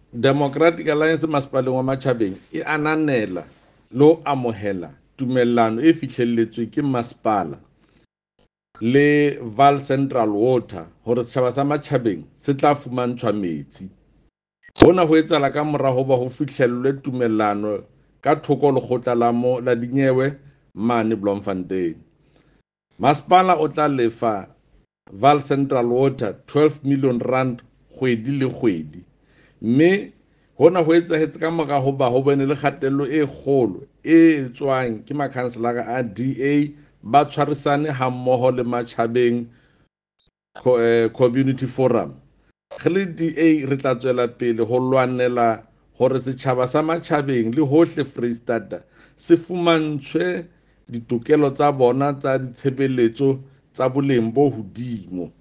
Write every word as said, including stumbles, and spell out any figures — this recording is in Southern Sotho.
Democratic Alliance masepaleng wa Matjhabeng e ananela le ho amohela tumellano e fihlelletsweng ke masepala le Vaal Central Water hore setjhaba sa Matjhabeng se tla fumantshwa metsi. Hona ho etsahala ka mora ho ba ho fihlellwe tumellano ka thoko lekgotla la mo la dinyewe mane Bloemfontein. Masepala o tla lefa Vaal Central Water twelve million rand kgwedi le kgwedi, mme hona ho etsahetse ka mora ho ba ho bane le kgatello e kgolo e etswang ke makhanselara a D A ba tshwarisane ha mmoho le Matjhabeng Community Forum. Re le D A re tla tswela pele ho lwanela hore setjhaba sa Matjhabeng le hohle Freistata se fumantshwe ditokelo tsa bona tsa ditshebeletso tsa boleng bo hodimo.